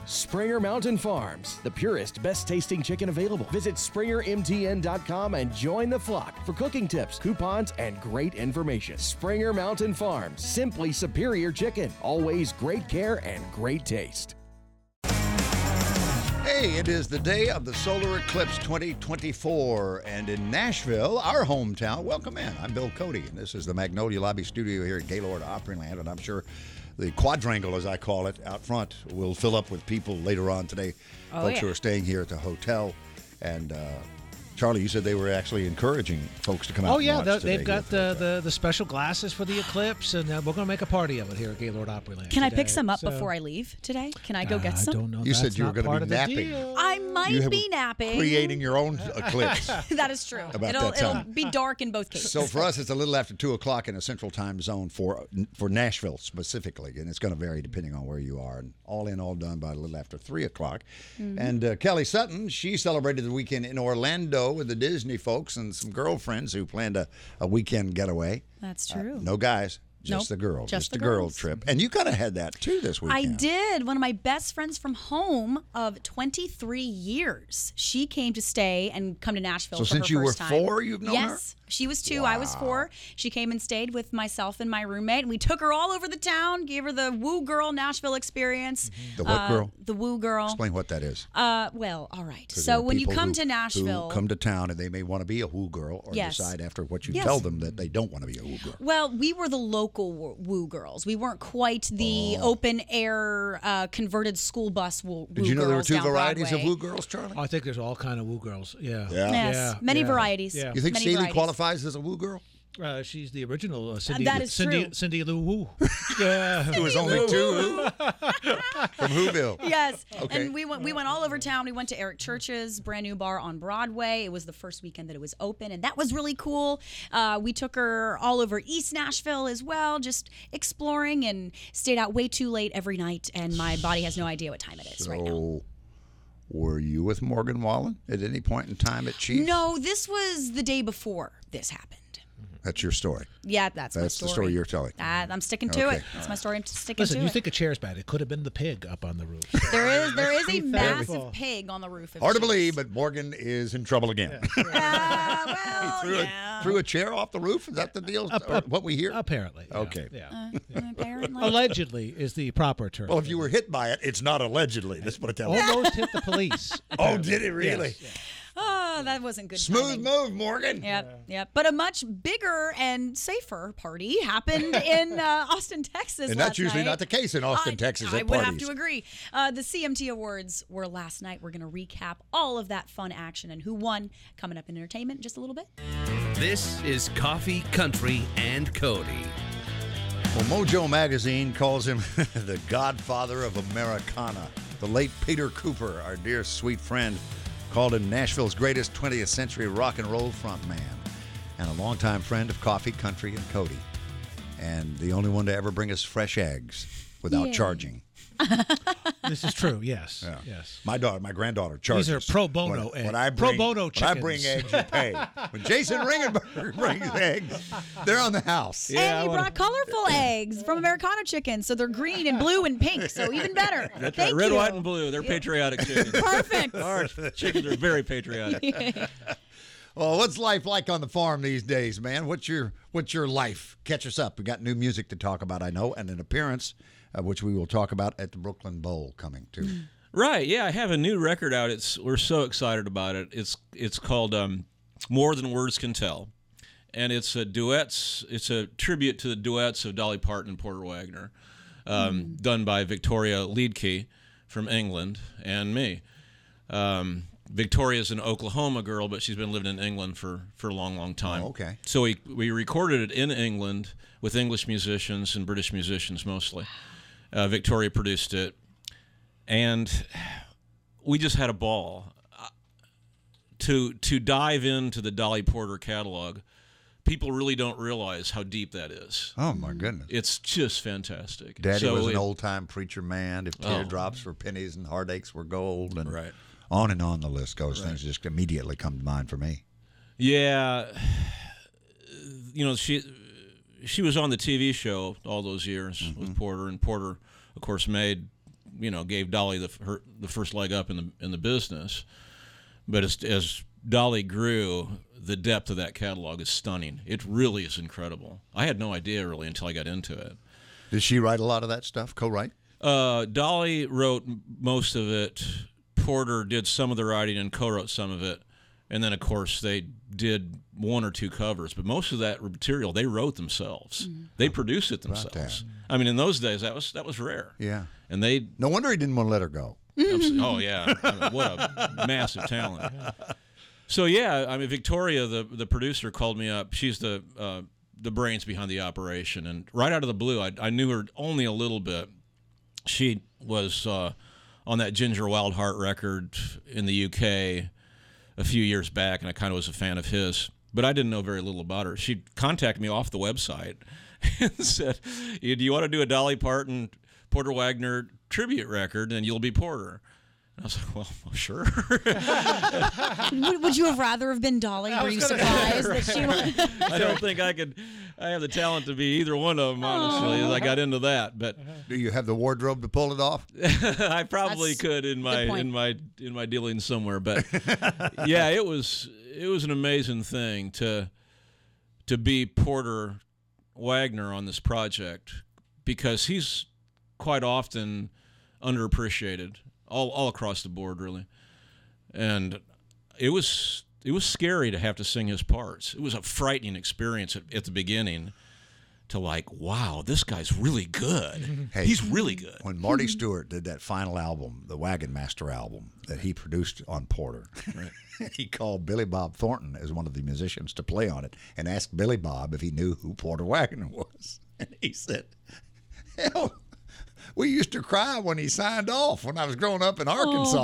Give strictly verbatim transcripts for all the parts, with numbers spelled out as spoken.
Springer Mountain Farms, the purest, best-tasting chicken available. Visit springer m t n dot com and join the flock for cooking tips, coupons, and great information. Springer Mountain Farms, simply superior chicken. Always great care and great taste. Hey, it is the day of the solar eclipse twenty twenty-four, and in Nashville, our hometown, welcome in. I'm Bill Cody, and this is the Magnolia Lobby Studio here at Gaylord Opryland, and I'm sure the quadrangle, as I call it, out front will fill up with people later on today, oh, folks yeah. who are staying here at the hotel. And uh, Charlie, you said they were actually encouraging folks to come out Oh, and yeah, watch the, today they've got here at the, the, the special glasses for the eclipse, and uh, we're going to make a party of it here at Gaylord Opryland. Can I today. pick some up So, before I leave today? Can I go get I some? don't know. You That's said you were not gonna part be of the napping. deal. I might You have be napping. creating your own eclipse. That is true. About it'll that time. it'll be dark in both cases. So for us, it's a little after two o'clock in a central time zone for for Nashville specifically, and it's going to vary depending on where you are. And all in, all done by a little after three o'clock. Mm-hmm. And uh, Kelly Sutton, she celebrated the weekend in Orlando with the Disney folks and some girlfriends who planned a, a weekend getaway. That's true. Uh, no guys. Just Nope, the girls. just the the girl girls. trip. And you kind of had that too this I weekend. did. One of my best friends from home of twenty-three years. She came to stay and come to Nashville So for since her you were first time. four, you've known her? Yes. She was two, I was four. She came and stayed with myself and my roommate, and we took her all over the town, gave her the Woo Girl Nashville experience. The what Uh, girl? The Woo Girl. Explain what that is. Uh, well, all right. 'Cause there So are when you people come who- to Nashville, who come to town and they may want to be a woo girl or Yes. decide after what you Yes. tell them that they don't want to be a woo girl. well, we were the local wo- Woo Girls. We weren't quite the Oh. open air uh, converted school bus Woo, Did woo you know there were girls two down varieties Broadway. of woo girls, Charlie? I think there's all kind of woo girls. Yeah. Yeah. Yes, Yeah, many yeah. varieties. Yeah. You think many Celie varieties. qualifies as a woo girl? Uh, she's the original uh, Cindy. that is Cindy, true. Cindy Lou Woo. Yeah. There was only two from Whoville. Yes, Okay. and we went. We went all over town. We went to Eric Church's brand new bar on Broadway. It was the first weekend that it was open, and that was really cool. Uh, we took her all over East Nashville as well, just exploring, and stayed out way too late every night. And my body has no idea what time it is right now. So, were you with Morgan Wallen at any point in time at Chiefs? No, this was the day before this happened. That's your story. Yeah, that's, my That's story. the story you're telling. That, I'm sticking to Okay. it. That's my story. I'm sticking Listen, to you it. think a chair's bad. It could have been the pig up on the roof. there is there is a be massive thankful. pig on the roof. Of Hard to Chiefs. believe, but Morgan is in trouble again. Uh, well, threw, yeah. a, threw a chair off the roof? Is that the deal? Up- Or up- what we hear? Apparently. yeah, Okay. Yeah. Uh, apparently. Allegedly is the proper term. Well, if you were hit by it, it's not allegedly. Let's put it that way. Almost hit the police. Oh, did it really? Yes. Oh, that wasn't good. Smooth timing. move, Morgan. Yep, yep. But a much bigger and safer party happened in uh, Austin, Texas. And last that's usually night. not the case in Austin, I, Texas I at would parties. have to agree. Uh, the C M T Awards were last night. We're going to recap all of that fun action and who won coming up in entertainment in just a little bit. This is Coffee, Country, and Cody. Well, Mojo Magazine calls him the godfather of Americana. The late Peter Cooper, our dear sweet friend, called him Nashville's greatest twentieth century rock and roll frontman and a longtime friend of Coffee, Country, and Cody. And the only one to ever bring us fresh eggs without Yay. charging. This is true. Yes. Yeah. Yes. My daughter, my granddaughter charges. These are pro bono when, eggs. when I Pro bring, bono when I bring chickens. eggs, you pay. When Jason Ringenberg brings eggs, they're on the house. Yeah, and I he wanna- brought colorful eggs from Americana Chicken, so they're green and blue and pink, so even better. That's Thank right. Red, you. white, and blue. They're patriotic chickens. Perfect. Our chickens are very patriotic. Well, what's life like on the farm these days, man? What's your what's your life? Catch us up. We got new music to talk about, I know, and an appearance, uh, which we will talk about at the Brooklyn Bowl coming too. Right. Yeah, I have a new record out. It's we're so excited about it. It's it's called um, More Than Words Can Tell, and it's a duets. It's a tribute to the duets of Dolly Parton and Porter Wagoner, um, done by Victoria Liedtke from England and me. Um, Victoria's an Oklahoma girl, but she's been living in England for, for a long, long time. Oh, okay. So we we recorded it in England with English musicians and British musicians mostly. Uh, Victoria produced it, and we just had a ball. Uh, to to dive into the Dolly Porter catalog, people really don't realize how deep that is. Oh my goodness! It's just fantastic. Daddy So was an it- old time preacher man. If teardrops were pennies and heartaches were gold, and Right. on and on the list goes. Things just immediately come to mind for me. Yeah, you know, she she was on the T V show all those years Mm-hmm. with Porter, and Porter, of course, made you know, gave Dolly the her, the first leg up in the in the business. But as as Dolly grew, the depth of that catalog is stunning. It really is incredible. I had no idea really until I got into it. Did she write a lot of that stuff? Co-write? Uh, Dolly wrote most of it. Porter did some of the writing and co-wrote some of it. And then, of course, they did one or two covers. But most of that material they wrote themselves. Mm. They produced it themselves. I mean, in those days, that was that was rare. Yeah. And they no wonder he didn't want to let her go. Oh, yeah. I mean, what a massive talent. So, yeah, I mean, Victoria, the the producer, called me up. She's the uh, the brains behind the operation. And right out of the blue, I, I knew her only a little bit. She was uh, on that Ginger Wildheart record in the U K a few years back, and I kind of was a fan of his. But I didn't know very little about her. She contacted me off the website and said, do you want to do a Dolly Parton, Porter Wagoner tribute record, and you'll be Porter? And I was like, well, well sure. would, would you have rather have been Dolly? Were you surprised that she was? I don't think I could. I have the talent to be either one of them, honestly, as I got into that. But do you have the wardrobe to pull it off? I probably That's could in my in my in my dealings somewhere. But yeah, it was it was an amazing thing to to be Porter Wagoner on this project, because he's quite often underappreciated all all across the board, really. And it was it was scary to have to sing his parts. It was a frightening experience at, at the beginning to like, wow, this guy's really good. Hey, he's really good. When Marty Stewart did that final album, the Wagon Master album that he produced on Porter, right. He called Billy Bob Thornton as one of the musicians to play on it and asked Billy Bob if he knew who Porter Wagoner was. And he said, hell, we used to cry when he signed off when I was growing up in Arkansas.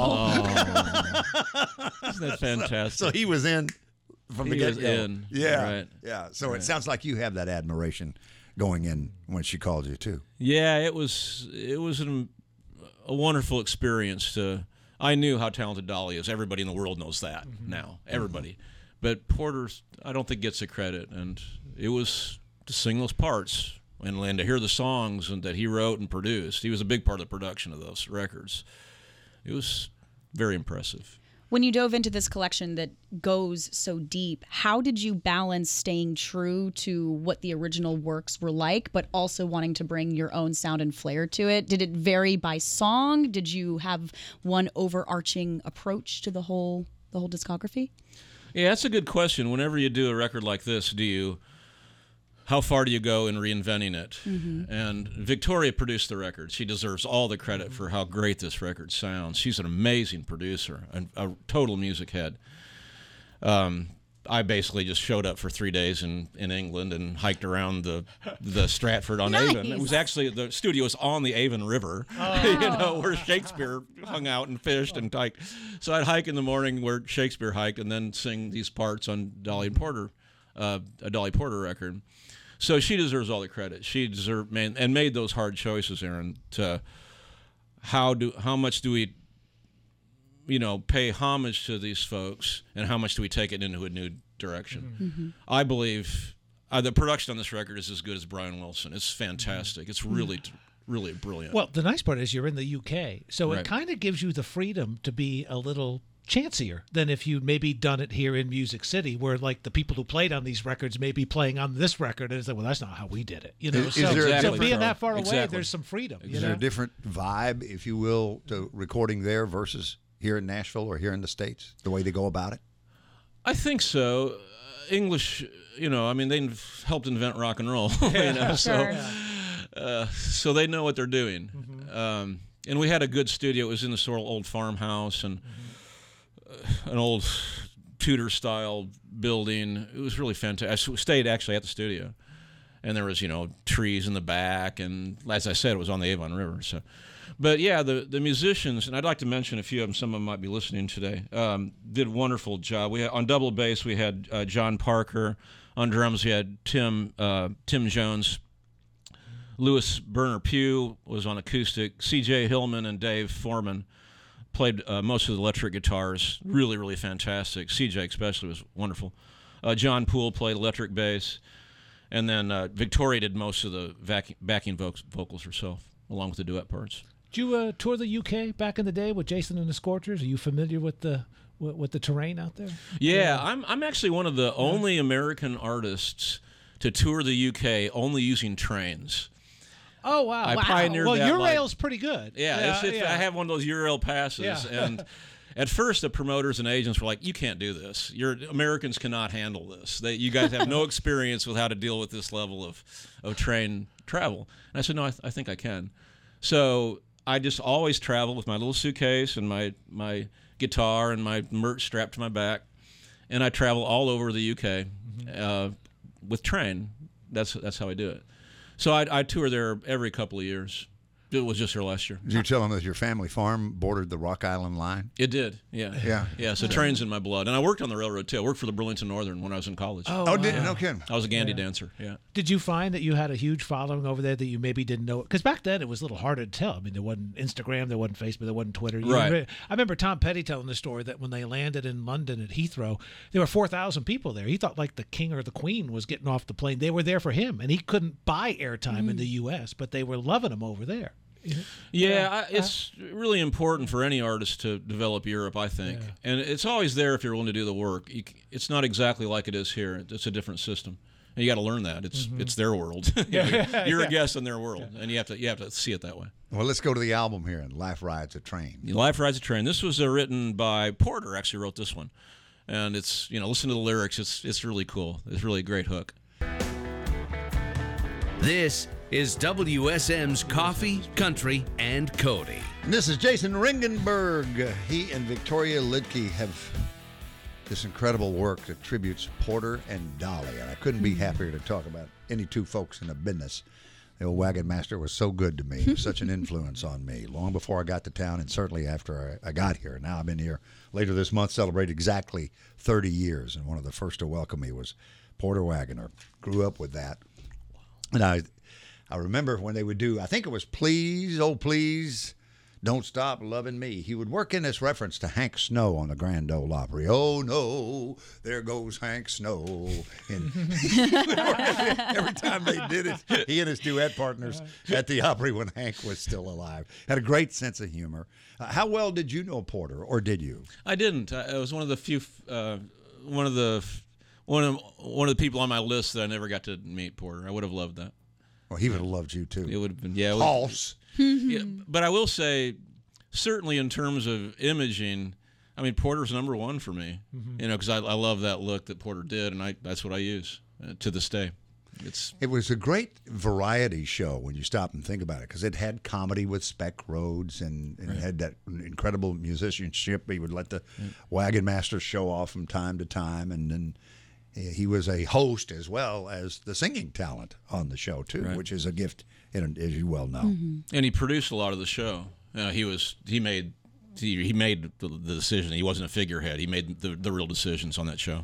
Oh. Isn't that fantastic? So, so he was in from he the was get-go. in. Yeah, right. yeah. So right. It sounds like you have that admiration going in when she called you too. Yeah, it was it was an, a wonderful experience. To I knew how talented Dolly is. Everybody in the world knows that mm-hmm. now. Everybody, mm-hmm. But Porter's I don't think gets the credit, and it was to sing those parts. And, and to hear the songs and that he wrote and produced. He was a big part of the production of those records. It was very impressive. When you dove into this collection that goes so deep, how did you balance staying true to what the original works were like, but also wanting to bring your own sound and flair to it? Did it vary by song? Did you have one overarching approach to the whole the whole discography? Yeah, that's a good question. Whenever you do a record like this, do you... how far do you go in reinventing it? Mm-hmm. And Victoria produced the record. She deserves all the credit for how great this record sounds. She's an amazing producer, and a total music head. Um, I basically just showed up for three days in, in England and hiked around the the Stratford on nice. Avon. It was actually, the studio was on the Avon River, oh. you know, where Shakespeare hung out and fished and hiked. So I'd hike in the morning where Shakespeare hiked and then sing these parts on Dolly and Porter, uh, a Dolly Porter record. So she deserves all the credit. She deserved man, and made those hard choices, Aaron. To how do how much do we, you know, pay homage to these folks, and how much do we take it into a new direction? Mm-hmm. I believe uh, the production on this record is as good as Brian Wilson. It's fantastic. It's really, really brilliant. Well, the nice part is you're in the U K, so right. it kind of gives you the freedom to be a little chancier than if you'd maybe done it here in Music City, where like the people who played on these records may be playing on this record, and it's like, well, that's not how we did it. You know, Is- so, is there a so different- being that far away, Exactly. there's some freedom. You Is there know? a different vibe, if you will, to recording there versus here in Nashville or here in the States, the way they go about it? I think so. Uh, English, you know, I mean, they helped invent rock and roll, you know, so uh, so they know what they're doing. Mm-hmm. Um, and we had a good studio. It was in this sort of old farmhouse and mm-hmm. uh, an old Tudor-style building. It was really fantastic. I stayed actually at the studio, and there was, you know, trees in the back, and as I said, it was on the Avon River. So, but yeah, the the musicians, and I'd like to mention a few of them. Some of them might be listening today. Um, did a wonderful job. We had, on double bass, we had uh, John Parker. On drums, we had Tim uh, Tim Jones. Louis Burner Pugh was on acoustic. C J Hillman and Dave Foreman played uh, most of the electric guitars. Really, really fantastic. C J especially was wonderful. Uh, John Poole played electric bass. And then uh, Victoria did most of the vac- backing vo- vocals herself, along with the duet parts. Did you uh, tour the U K back in the day with Jason and the Scorchers? Are you familiar with the with, with the terrain out there? Yeah, I'm I'm actually one of the only American artists to tour the U K only using trains. Oh wow! I wow. pioneered well, that. your like, rail's pretty good. Yeah, yeah, it's, it's, yeah. I have one of those Eurail passes, Yeah. and at first the promoters and agents were like, "You can't do this. Your Americans cannot handle this. They, you guys have no experience with how to deal with this level of of train travel." And I said, "No, I, th- I think I can." So I just always travel with my little suitcase and my my guitar and my merch strapped to my back, and I travel all over the U K mm-hmm. uh, with train. That's that's how I do it. So I, I tour there every couple of years. It was just here last year. Did you tell them that your family farm bordered the Rock Island line? It did, yeah. Yeah. Yeah, so train's in my blood. And I worked on the railroad, too. I worked for the Burlington Northern when I was in college. Oh, Oh, wow. did no kidding. I was a Gandy dancer, yeah. Did you find that you had a huge following over there that you maybe didn't know? Because back then it was a little harder to tell. I mean, there wasn't Instagram, there wasn't Facebook, there wasn't Twitter. You Right. re- I remember Tom Petty telling the story that when they landed in London at Heathrow, there were four thousand people there. He thought like the king or the queen was getting off the plane. They were there for him, and he couldn't buy airtime Mm. in the U S, but they were loving him over there. Yeah, I, it's really important for any artist to develop Europe, I think. Yeah. And it's always there if you're willing to do the work. You, c- it's not exactly like it is here. It's a different system. And you got to learn that. It's Mm-hmm. it's their world. Yeah. You're Yeah. a guest in their world, and you have to you have to see it that way. Well, let's go to the album here, and Life Rides a Train. Life Rides a Train. This was uh, written by Porter. Actually, wrote this one, and it's you know listen to the lyrics. It's it's really cool. It's really a great hook. This is W S M's Coffee, Country, and Cody. And this is Jason Ringenberg. He and Victoria Lidke have this incredible work that tributes Porter and Dolly. And I couldn't be happier to talk about any two folks in the business. The old wagon master was so good to me, such an influence on me, long before I got to town and certainly after I, I got here. Now I've been here later this month, celebrate exactly thirty years. And one of the first to welcome me was Porter Wagoner. Grew up with that. And I, I remember when they would do, I think it was Please, Oh Please, Don't Stop Loving Me. He would work in this reference to Hank Snow on the Grand Ole Opry. Oh, no, there goes Hank Snow. And every time they did it, he and his duet partners at the Opry when Hank was still alive. Had a great sense of humor. Uh, how well did you know Porter, or did you? I didn't. I, I was one of the few, uh, one of the, one of one of the people on my list that I never got to meet Porter. I would have loved that. Well, he would have loved you, too. It would have been, yeah. It would, False. yeah. But I will say, certainly in terms of imaging, I mean, Porter's number one for me. You know, because I, I love that look that Porter did, and I that's what I use uh, to this day. It's It was a great variety show when you stop and think about it, because it had comedy with Spec Rhodes, and, and Right. it had that incredible musicianship. He would let the wagon master show off from time to time, and then he was a host as well as the singing talent on the show too, Right. which is a gift, in, as you well know. and he produced a lot of the show. Uh, he was he made he, he made the, the decision. He wasn't a figurehead. He made the, the real decisions on that show.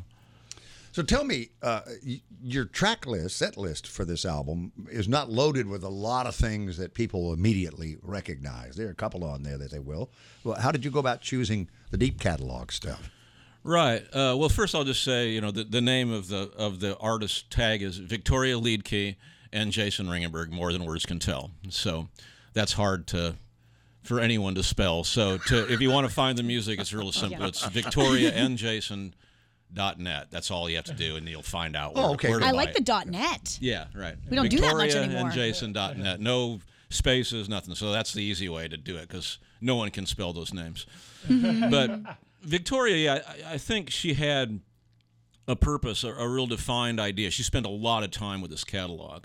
So tell me, uh, y- your track list, set list for this album is not loaded with a lot of things that people immediately recognize. There are a couple on there that they will. Well, how did you go about choosing the deep catalog stuff? Right. Uh, well, first I'll just say, you know, the, the name of the of the artist tag is Victoria Lidke and Jason Ringenberg. More than words can tell. So that's hard to for anyone to spell. So to if you want to find the music, it's really simple. Yeah. It's Victoria and Jason dot net. That's all you have to do, and you'll find out. Where, Oh, okay. where to I buy like it. the dot net. Yeah, right. We don't do that much Victoria anymore. and Jason dot net. No spaces, nothing. So that's the easy way to do it, because no one can spell those names. But Victoria, yeah, I, I think she had a purpose, a, a real defined idea. She spent a lot of time with this catalog.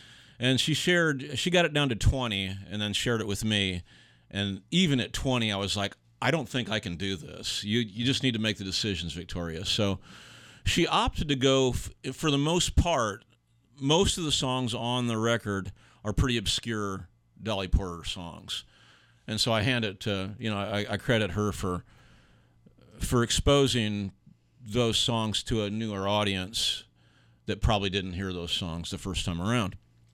And she shared, she got it down to twenty and then shared it with me. And even at twenty, I was like, I don't think I can do this. You you just need to make the decisions, Victoria. So she opted to go, f- for the most part, most of the songs on the record are pretty obscure Dolly Porter songs. And so I hand it to, you know, I, I credit her for for exposing those songs to a newer audience that probably didn't hear those songs the first time around.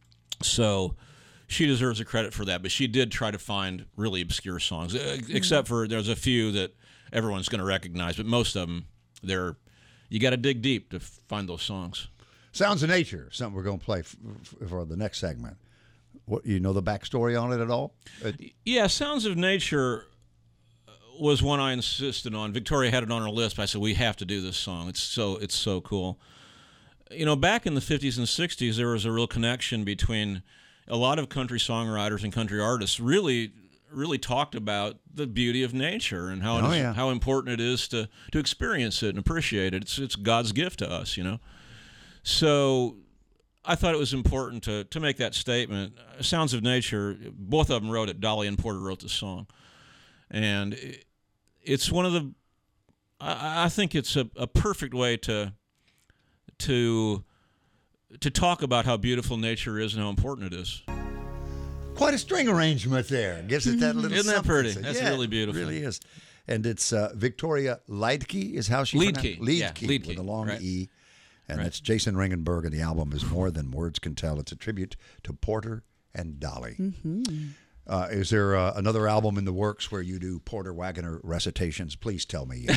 So she deserves a credit for that, but she did try to find really obscure songs, uh, except for there's a few that everyone's going to recognize, but most of them, they're, you got to dig deep to find those songs. Sounds of Nature, something we're going to play f- f- for the next segment. What you know the backstory on it at all? Uh, Yeah, Sounds of Nature was one I insisted on. Victoria had it on her list, but I said we have to do this song. It's so it's so cool. You know, back in the fifties and sixties, there was a real connection between a lot of country songwriters and country artists. Really, really talked about the beauty of nature and how Oh, it is, yeah. how important it is to to experience it and appreciate it. It's it's God's gift to us, you know. So I thought it was important to to make that statement. Sounds of Nature, both of them wrote it. Dolly and Porter wrote the song, and it, it's one of the. I, I think it's a, a perfect way to to to talk about how beautiful nature is and how important it is. Quite a string arrangement there. Gives it that little. Isn't that something. pretty? So, That's yeah, really beautiful. It really is. And it's uh, Victoria Leidke is how she Leidke, pronounced- yeah, Leidke, Leidke, with a long right. E. And Right. that's Jason Ringenberg, and the album is More Than Words Can Tell. It's a tribute to Porter and Dolly. Mm-hmm. Uh, is there uh, another album in the works where you do Porter Wagoner recitations? Please tell me.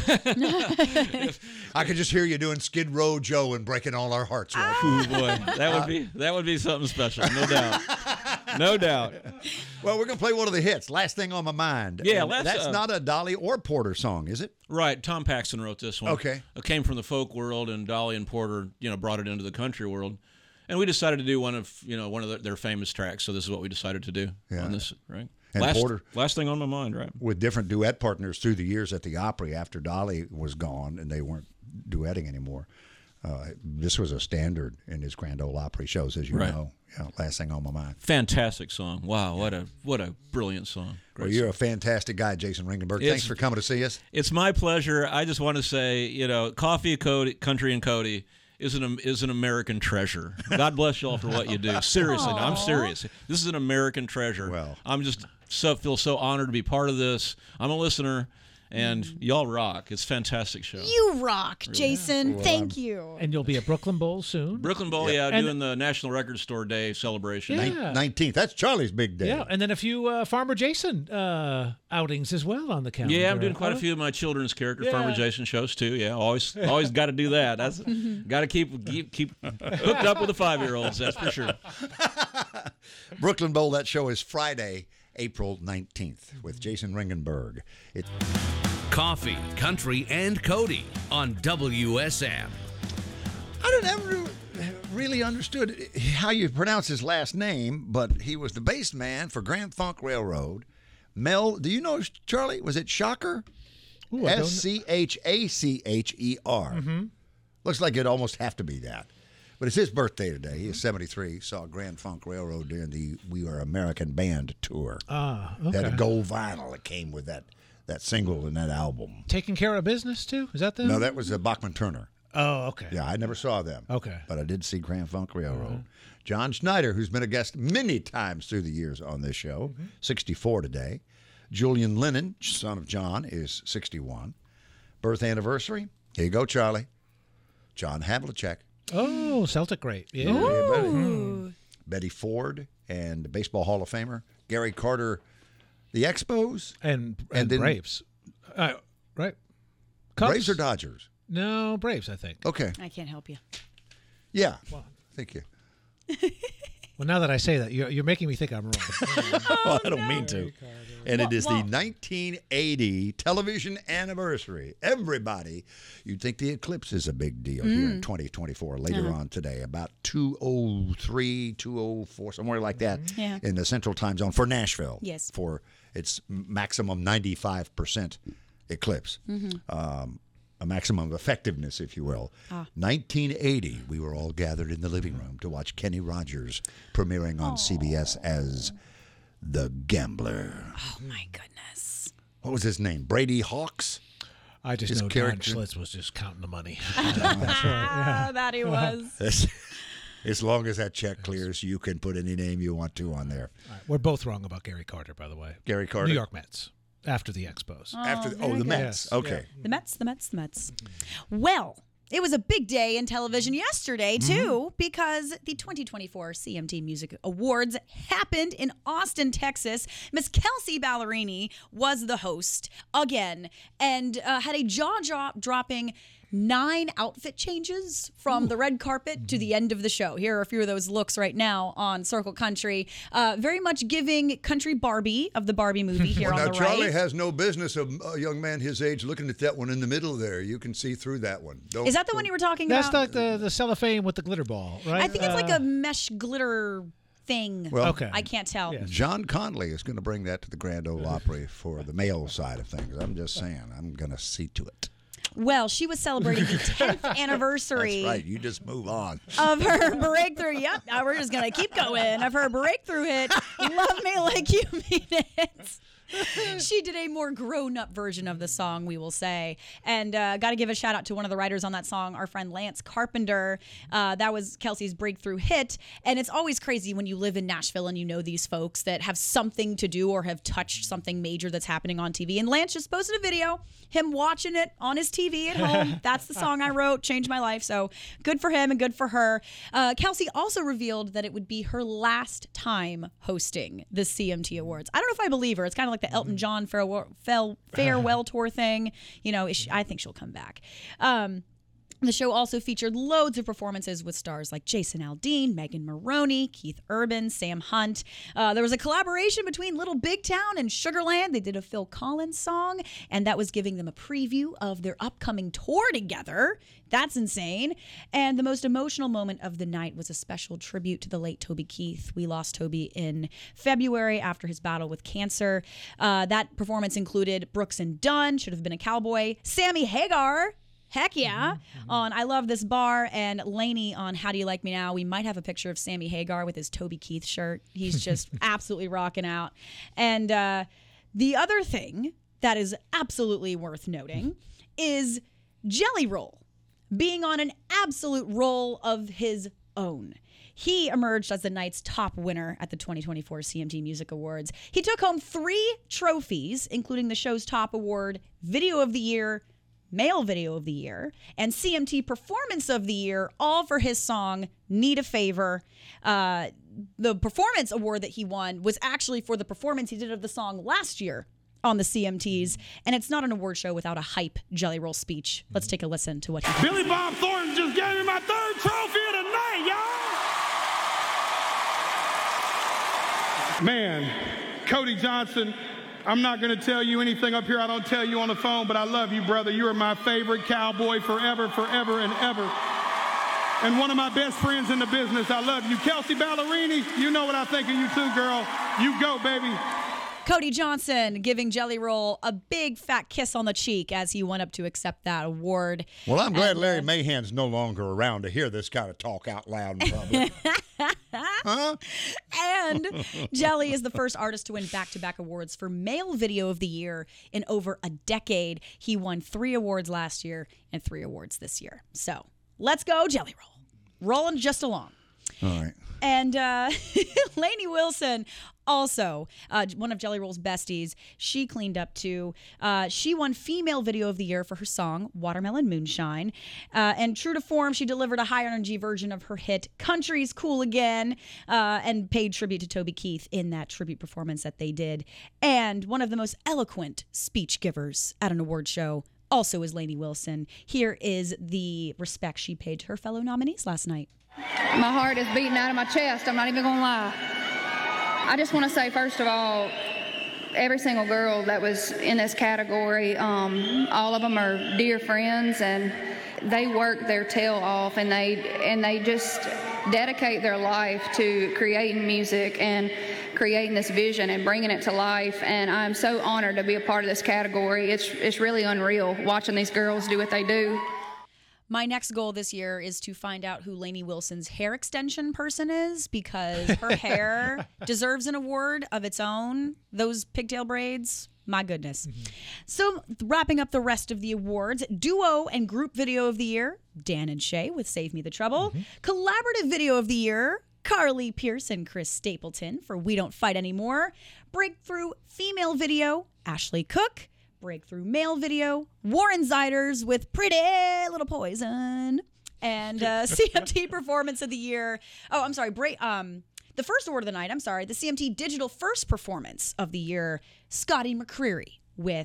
I could just hear you doing Skid Row Joe and breaking all our hearts. Right? Oh boy, that would be that would be something special, no doubt, no doubt. Well, we're gonna play one of the hits. Last Thing on My Mind. Yeah, And let's, that's uh, not a Dolly or Porter song, is it? Right, Tom Paxton wrote this one. Okay. It came from the folk world, and Dolly and Porter, you know, brought it into the country world, and we decided to do one of you know one of the, their famous tracks. So this is what we decided to do Yeah. on this, right? And last, Porter- last thing on my mind, right? With different duet partners through the years at the Opry after Dolly was gone and they weren't duetting anymore. Uh, this was a standard in his Grand Ole Opry shows, as you Right. know. Yeah, Last Thing on My Mind. Fantastic song. Wow, what a what a brilliant song. Great Well, you're song. a fantastic guy, Jason Ringenberg. It's- Thanks for coming to see us. It's my pleasure. I just want to say, you know, Coffee Cody, Country and Cody is an is an American treasure. God bless you all for what you do. Seriously, no, I'm serious. This is an American treasure. Well. I'm just so feel so honored to be part of this. I'm a listener, and y'all rock. It's a fantastic show. You rock, Jason. Thank you. And you'll be at Brooklyn Bowl soon. Brooklyn Bowl, yeah, And- doing the National Record Store Day celebration. Yeah. Nin- nineteenth. That's Charlie's big day. Yeah, and then a few uh, Farmer Jason uh, outings as well on the calendar. Yeah, I'm doing quite a Huh? few of my children's character Yeah. Farmer Jason shows too. Yeah, always always got to do that. That's got to keep keep keep hooked up with the five year olds. That's for sure. Brooklyn Bowl, that show is Friday, April nineteenth with Jason Ringenberg. It, Coffee, Country, and Cody on W S M. I don't ever really understood how you pronounce his last name, but he was the bass man for Grand Funk Railroad. Mel, do you know Charlie? Was it Shocker? Ooh, I don't S C H A C H E R. Mm-hmm. Looks like it'd almost have to be that. But it's his birthday today. He is seventy-three. Saw Grand Funk Railroad during the We Are American Band tour. Ah, They had okay. a gold vinyl that came with that, that single and that album. Taking care of business too. Is that the? No, that was uh, Bachman Turner. Oh, okay. Yeah, I never saw them. Okay. But I did see Grand Funk Railroad. John Schneider, who's been a guest many times through the years on this show, sixty-four today. Julian Lennon, son of John, is sixty-one. Birth anniversary, here you go, Charlie. John Havlicek. Oh, Celtic great. Yeah. Yeah, Betty. Betty Ford and Baseball Hall of Famer. Gary Carter, the Expos. And and, And then- Braves. Uh, right. Cubs? Braves or Dodgers? No, Braves, I think. Okay. I can't help you. Yeah. Thank you. Well, now that I say that, you're, you're making me think I'm wrong. Well, I don't mean to. And it is the nineteen eighty television anniversary. Everybody, you'd think the eclipse is a big deal here in twenty twenty-four, later on today, about two oh three, two oh four, somewhere like that Yeah. in the central time zone for Nashville. Yes. For its maximum ninety-five percent eclipse. Um, a maximum effectiveness, if you will. nineteen eighty, we were all gathered in the living room to watch Kenny Rogers premiering on C B S as The Gambler. Oh my goodness. What was his name? Brady Hawks? I just His know character- Don Schlitz was just counting the money. Ah, that he was. As, as long as that check clears, you can put any name you want to on there. All right, we're both wrong about Gary Carter, by the way. Gary Carter? New York Mets after the Expos. After the, oh, the Mets. Yes, Okay. The Mets, the Mets, the Mets. Well, it was a big day in television yesterday, too, because the twenty twenty-four C M T Music Awards happened in Austin, Texas. Miss Kelsey Ballerini was the host again and uh, had a jaw-dropping nine outfit changes from Ooh. the red carpet to the end of the show. Here are a few of those looks right now on Circle Country. Uh, very much giving country Barbie of the Barbie movie here well, on now, the Charlie right. has no business, a, a young man his age, looking at that one in the middle there. You can see through that one. Don't, Is that the one you were talking That's about? That's like the, the cellophane with the glitter ball, right? I think it's uh, like a mesh glitter thing. Well, okay. I can't tell. Yes. John Conley is going to bring that to the Grand Ole Opry for the male side of things. I'm just saying. I'm going to see to it. Well, she was celebrating the tenth anniversary. That's right. You just move on. Of her breakthrough. Yep. Now we're just going to keep going. Of her breakthrough hit, Love Me Like You Mean It. She did a more grown-up version of the song, we will say. And uh, got to give a shout-out to one of the writers on that song, our friend Lance Carpenter. Uh, that was Kelsey's breakthrough hit. And it's always crazy when you live in Nashville and you know these folks that have something to do or have touched something major that's happening on T V. And Lance just posted a video, him watching it on his T V at home. That's the song I wrote, changed my life. So good for him and good for her. Uh, Kelsey also revealed that it would be her last time hosting the C M T Awards. I don't know if I believe her. It's kind of like the Elton John farewell, farewell tour thing. You know, I think she'll come back. Um, the show also featured loads of performances with stars like Jason Aldean, Megan Maroney, Keith Urban, Sam Hunt. Uh, there was a collaboration between Little Big Town and Sugarland. They did a Phil Collins song, and that was giving them a preview of their upcoming tour together. That's insane. And the most emotional moment of the night was a special tribute to the late Toby Keith. We lost Toby in February after his battle with cancer. Uh, that performance included Brooks and Dunn, Should Have Been a Cowboy, Sammy Hagar, heck yeah, mm-hmm. on I Love This Bar, and Lainey on How Do You Like Me Now. We might have a picture of Sammy Hagar with his Toby Keith shirt. He's just absolutely rocking out. And uh, the other thing that is absolutely worth noting is Jelly Roll being on an absolute roll of his own. He emerged as the night's top winner at the twenty twenty-four C M T Music Awards. He took home three trophies, including the show's top award, Video of the Year, Male Video of the Year, and C M T Performance of the Year, all for his song, Need a Favor. Uh, the performance award that he won was actually for the performance he did of the song last year on the C M Ts, and it's not an award show without a hype Jelly Roll speech. Let's take a listen to what he Billy Bob Thornton just gave me my third trophy of the night, y'all! Man, Cody Johnson, I'm not going to tell you anything up here I don't tell you on the phone, but I love you, brother. You are my favorite cowboy forever, forever, and ever. And one of my best friends in the business. I love you. Kelsey Ballerini, you know what I think of you too, girl. You go, baby. Cody Johnson giving Jelly Roll a big fat kiss on the cheek as he went up to accept that award. Well, I'm glad and, Larry uh, Mahan's no longer around to hear this kind of talk out loud in public. Huh? And Jelly is the first artist to win back-to-back awards for Male Video of the Year in over a decade. He won three awards last year and three awards this year. So let's go, Jelly Roll. Rolling just along. All right. And uh, Lainey Wilson, also uh, one of Jelly Roll's besties, she cleaned up too. Uh, she won Female Video of the Year for her song Watermelon Moonshine. Uh, and true to form, she delivered a high-energy version of her hit Country's Cool Again, uh, and paid tribute to Toby Keith in that tribute performance that they did. And one of the most eloquent speech givers at an award show also is Lainey Wilson. Here is the respect she paid to her fellow nominees last night. My heart is beating out of my chest. I'm not even gonna lie. I just want to say, first of all, every single girl that was in this category, um, all of them are dear friends, and they work their tail off, and they and they just dedicate their life to creating music and creating this vision and bringing it to life. And I'm so honored to be a part of this category. It's it's really unreal watching these girls do what they do. My next goal this year is to find out who Lainey Wilson's hair extension person is, because her hair deserves an award of its own. Those pigtail braids, my goodness. Mm-hmm. So wrapping up the rest of the awards, Duo and Group Video of the Year, Dan and Shay with Save Me the Trouble. Mm-hmm. Collaborative Video of the Year, Carly Pearce and Chris Stapleton for We Don't Fight Anymore. Breakthrough Female Video, Ashley Cook. Breakthrough Male Video, Warren Ziders with Pretty Little Poison, and uh, C M T Performance of the Year. Oh, I'm sorry. Break, um, the first award of the night, I'm sorry, the C M T Digital First Performance of the Year, Scotty McCreery with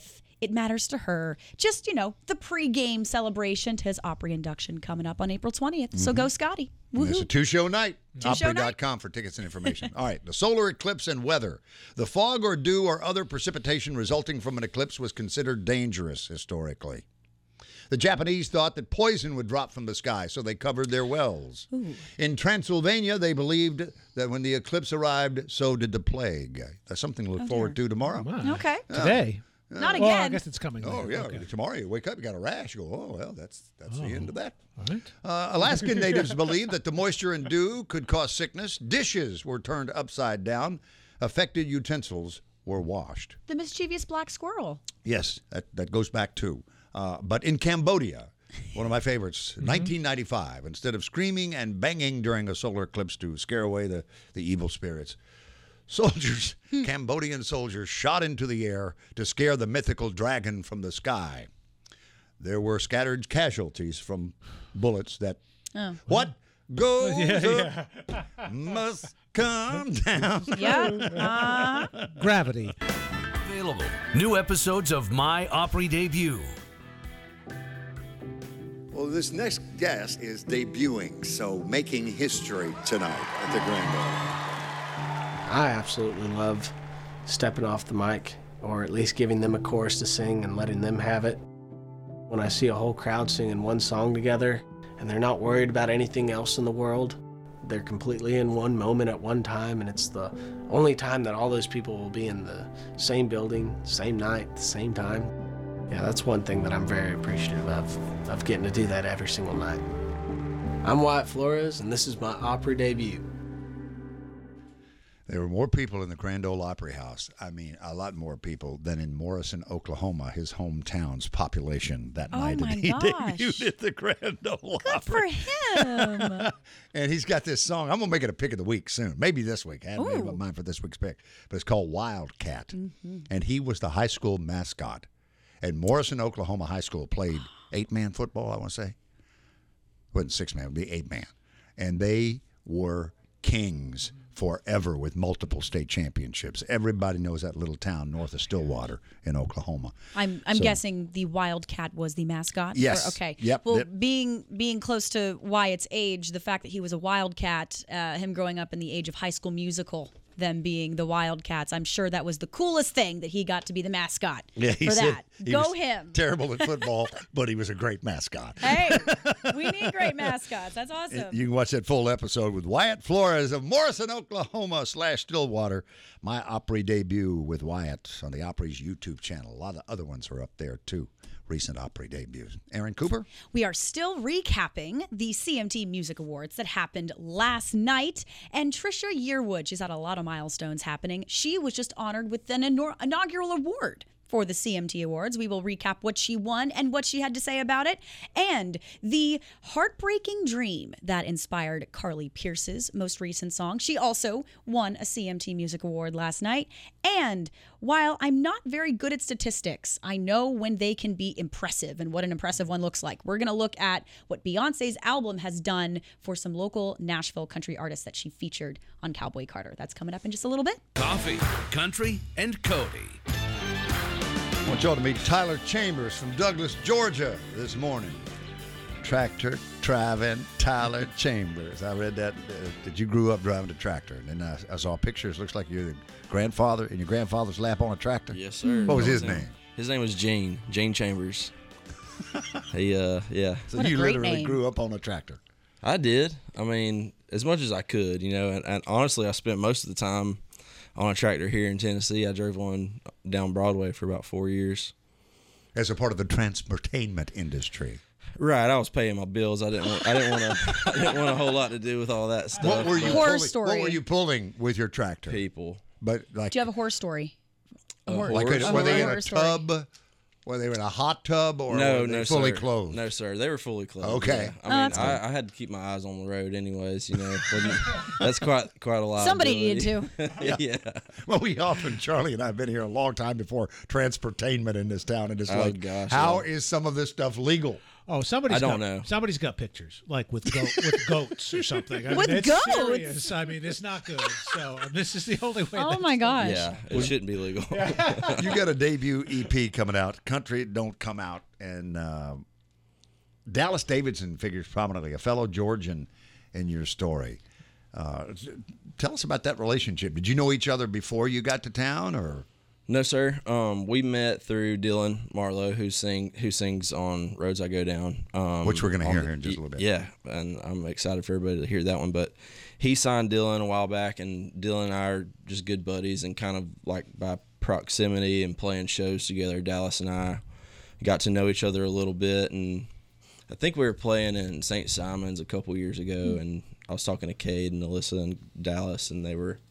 it matters to her. Just, you know, the pregame celebration to his Opry induction coming up on April twentieth. Mm-hmm. So go Scotty. And it's a two-show night. Two-show Opry dot com for tickets and information. All right, the solar eclipse and weather. The fog or dew or other precipitation resulting from an eclipse was considered dangerous historically. The Japanese thought that poison would drop from the sky, so they covered their wells. Ooh. In Transylvania, they believed that when the eclipse arrived, so did the plague. That's something to look Oh, forward dear. to tomorrow. Wow. Okay. Today. Not Well, again. I guess it's coming. Oh, later. yeah. Okay. Tomorrow you wake up, you got a rash. You go, oh, well, that's that's Oh. the end of that. All right. Uh, Alaskan natives believed that the moisture and dew could cause sickness. Dishes were turned upside down. Affected utensils were washed. The mischievous black squirrel. Yes, that, that goes back too. Uh, but in Cambodia, one of my favorites, Mm-hmm. nineteen ninety-five, instead of screaming and banging during a solar eclipse to scare away the, the evil spirits, soldiers, Cambodian soldiers, shot into the air to scare the mythical dragon from the sky. There were scattered casualties from bullets that, Oh. what goes Yeah, up must come down. Yeah. Uh, Gravity. Available. New episodes of My Opry Debut. Well, this next guest is debuting, so making history tonight at the Grand Ole. I absolutely love stepping off the mic, or at least giving them a chorus to sing and letting them have it. When I see a whole crowd singing one song together, and they're not worried about anything else in the world, they're completely in one moment at one time, and it's the only time that all those people will be in the same building, same night, the same time. Yeah, that's one thing that I'm very appreciative of, of getting to do that every single night. I'm Wyatt Flores, and this is my Opry debut. There were more people in the Grand Ole Opry House. I mean, a lot more people than in Morrison, Oklahoma, his hometown's population that Oh, night. my And he gosh. debuted at the Grand Ole good Opry. for him. And he's got this song. I'm going to make it a pick of the week soon. Maybe this week. I hadn't made up my Ooh. mind for this week's pick. But it's called Wildcat. Mm-hmm. And he was the high school mascot. And Morrison, Oklahoma High School played eight-man football, I want to say. It wasn't six-man. It would be eight-man. And they were kings forever with multiple state championships. Everybody knows that little town north of Stillwater in Oklahoma. I'm I'm So- guessing the Wildcat was the mascot. Yes. Or- okay. Yep. Well, That- being being close to Wyatt's age, the fact that he was a Wildcat, uh, him growing up in the age of High School Musical, them being the Wildcats, I'm sure that was the coolest thing that he got to be the mascot Yeah, he for said that. he Go was him. Terrible at football, but he was a great mascot. Hey, we need great mascots. That's awesome. You can watch that full episode with Wyatt Flores of Morrison, Oklahoma slash Stillwater. My Opry debut with Wyatt on the Opry's YouTube channel. A lot of other ones are up there too. Recent Opry debuts. Aaron Cooper? We are still recapping the C M T Music Awards that happened last night. And Trisha Yearwood, she's had a lot of milestones happening. She was just honored with an inor- inaugural award for the C M T Awards. We will recap what she won and what she had to say about it. And the heartbreaking dream that inspired Carly Pierce's most recent song. She also won a C M T Music Award last night. And while I'm not very good at statistics, I know when they can be impressive and what an impressive one looks like. We're going to look at what Beyonce's album has done for some local Nashville country artists that she featured on Cowboy Carter. That's coming up in just a little bit. Coffee, country, and Cody. I want y'all to meet Tyler Chambers from Douglas, Georgia this morning. Tractor driving Tyler Chambers. I read that, uh, that you grew up driving a tractor. And then I, I saw pictures. Looks like you're the grandfather in your grandfather's lap on a tractor. Yes, sir. What was his His name? His name was Gene. Gene Chambers. he, uh, yeah. So What a you great literally name. grew up on a tractor. I did. I mean, as much as I could, you know, and, and honestly, I spent most of the time on a tractor here in Tennessee. I drove one down Broadway for about four years. As a part of the transportainment industry. Right, I was paying my bills. I didn't want. I didn't want to. I didn't want a whole lot to do with all that stuff. What were you but Horror pulling, story. What were you pulling with your tractor? people? But like, Do you have a horse story? A horror- like horse were they in horror a story. tub? Were they in a hot tub or No, were they no, fully sir. clothed? No, sir. They were fully clothed. Okay. yeah. Oh, I mean, that's I, I had to keep my eyes on the road, anyways. You know, When you- that's quite quite a lot. Somebody needed yeah. yeah. Well, we often, Charlie and I have been here a long time before transportainment in this town, and it's Oh, like, gosh, how yeah. is some of this stuff legal? Oh, somebody's I don't got, know. Somebody's got pictures, like with go, with goats or something. I With mean, it's goats? serious. I mean, it's not good. So and this is the only way. Oh that's my done. gosh. Yeah, it shouldn't be legal. You got a debut E P coming out. Country Don't Come Out. And uh, Dallas Davidson figures prominently, a fellow Georgian in your story. Uh, tell us about that relationship. Did you know each other before you got to town, or? No, sir. Um, we met through Dylan Marlowe, who sing who sings on Roads I Go Down, um, Which we're gonna on hear the- here in just a little bit. Yeah, and I'm excited for everybody to hear that one. But he signed Dylan a while back, and Dylan and I are just good buddies, and kind of like by proximity and playing shows together, Dallas and I got to know each other a little bit. And I think we were playing in Saint Simon's a couple years ago, and I was talking to Cade and Alyssa and Dallas, and they were.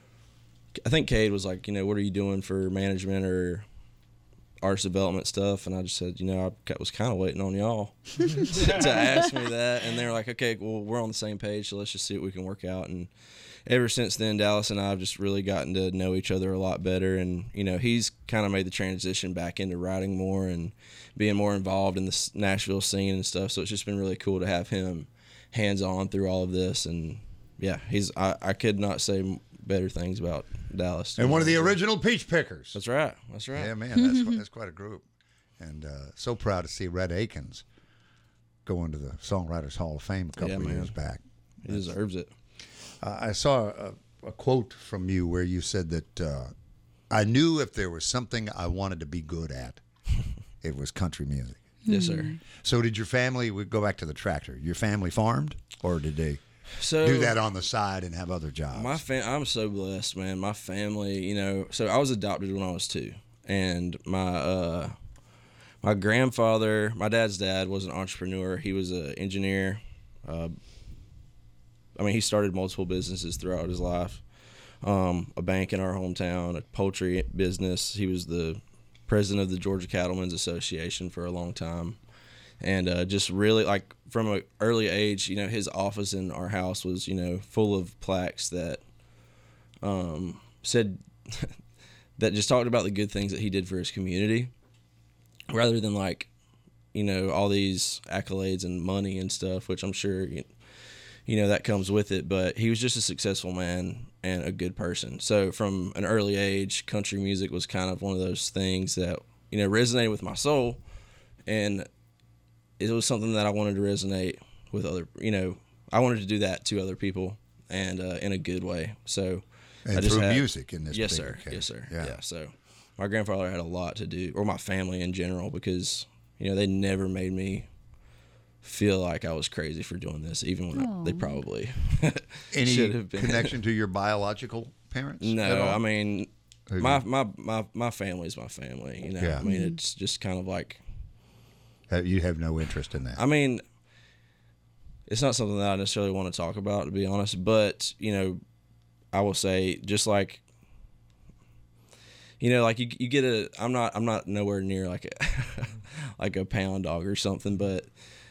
I think Cade was like, you know, what are you doing for management or artist development stuff? And I just said, you know, I was kind of waiting on y'all to ask me that. And they were like, okay, well, we're on the same page, so let's just see what we can work out. And ever since then, Dallas and I have just really gotten to know each other a lot better. And, you know, he's kind of made the transition back into writing more and being more involved in the Nashville scene and stuff. So it's just been really cool to have him hands-on through all of this. And, yeah, he's I, I could not say better things about Dallas. And one of the original Peach Pickers. That's right. That's right. Yeah, man, that's, that's quite a group. And uh, so proud to see Red Akins go into the Songwriters Hall of Fame a couple Yeah, of man. years back. He deserves it. Uh, I saw a, a quote from you where you said that uh, I knew if there was something I wanted to be good at, it was country music. Yes, sir. So did your family, we go back to the tractor, your family farmed, or did they So do that on the side and have other jobs? My fam- I'm so blessed, man. My family, you know, so I was adopted when I was two, and my uh, my grandfather, my dad's dad, was an entrepreneur. He was an engineer. Uh, I mean, he started multiple businesses throughout his life. Um, a bank in our hometown, a poultry business. He was the president of the Georgia Cattlemen's Association for a long time. And uh, just really, like, from an early age, you know, his office in our house was, you know, full of plaques that um, said, that just talked about the good things that he did for his community, rather than, like, you know, all these accolades and money and stuff, which I'm sure, you, you know, that comes with it. But he was just a successful man and a good person. So from an early age, country music was kind of one of those things that, you know, resonated with my soul. And it was something that I wanted to resonate with other, you know, I wanted to do that to other people, and uh, in a good way. So and I just through had, music in this yes, particular sir, case. yes, sir, Yeah. yeah. So my grandfather had a lot to do, or my family in general, because, you know, they never made me feel like I was crazy for doing this, even when I, they probably Any should have been. connection to your biological parents? at No, all? I mean, Who my, do my my my family's my family. You know, Yeah. I mean, it's just kind of like. Uh, you have no interest in that. I mean, it's not something that I necessarily want to talk about, to be honest. But, you know, I will say, just like, you know, like you you get a. I'm not I'm not nowhere near like a like a pound dog or something, but